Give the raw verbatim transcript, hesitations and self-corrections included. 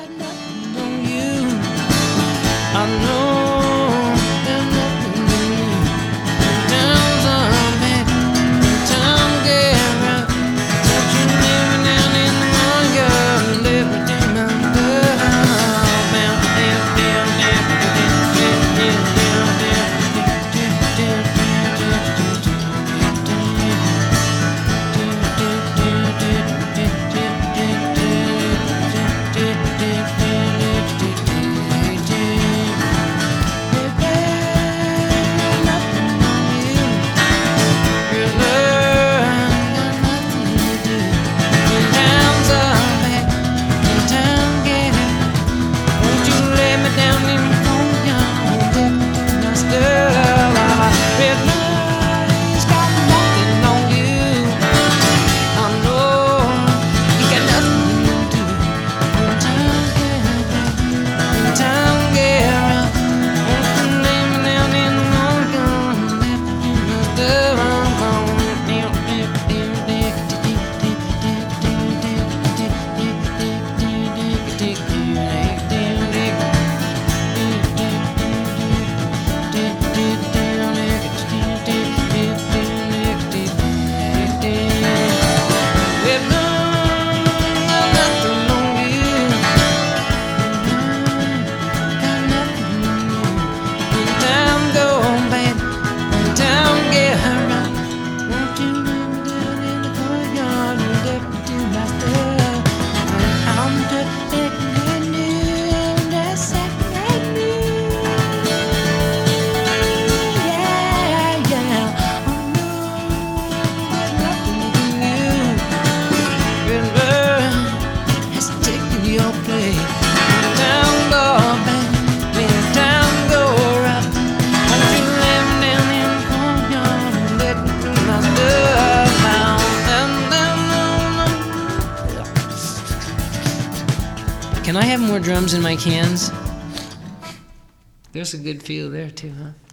got nothing on you. I know there's nothing on you. Times are bad, time get rough. Don't you leave me down in the mud, girl. You let me do my love. Down, down, down, down, down, down, down, down, Can I have more drums in my cans? There's a good feel there too, huh?